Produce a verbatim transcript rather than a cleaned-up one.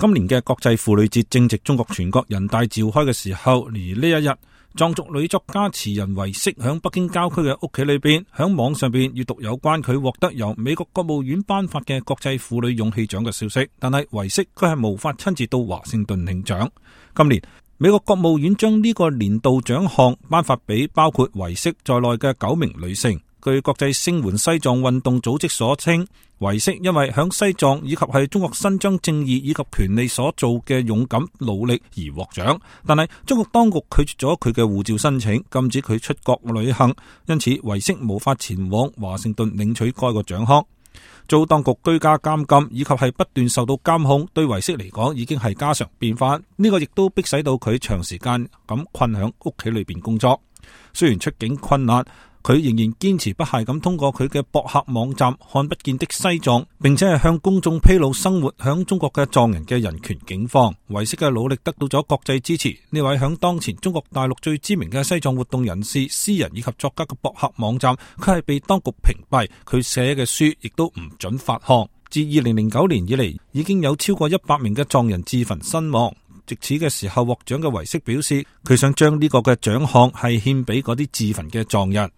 今年嘅國際婦女節正值中國全國人大召開嘅時候，而呢一日，藏族女作家詞人唯色響北京郊區嘅屋企裏邊，響網上邊閱讀有關佢獲得由美國國務院頒發嘅國際婦女勇氣獎嘅消息，但係唯色佢係無法親自到華盛頓領獎。今年美國國務院將呢個年度獎項頒發俾包括唯色在內嘅九名女性。據國際聲援西藏運動組織所稱，唯色因為響西藏以及係中國伸張正義以及權利所做嘅勇敢努力而獲獎，但係中國當局拒絕咗佢嘅護照申請，禁止佢出國旅行，因此唯色無法前往華盛頓領取該個獎項。遭當局居家監禁以及係不斷受到監控，對唯色嚟講已經係家常便飯。呢個亦都迫使到佢長時間咁困響屋企裏邊工作。雖然出境困難，佢仍然堅持不懈咁通過佢嘅博客網站看不見的西藏，並且係向公眾披露生活響中國嘅藏人嘅人權境況。唯色嘅努力得到咗國際支持。呢位響當前中國大陸最知名嘅西藏活動人士、詩人以及作家嘅博客網站，佢係被當局屏蔽，佢寫嘅書亦都唔准發行。自二零零九年以嚟，已經有超過一百名嘅藏人自焚身亡。值此嘅時候，獲獎嘅唯色表示，佢想將呢個嘅獎項係獻俾嗰啲自焚嘅藏人。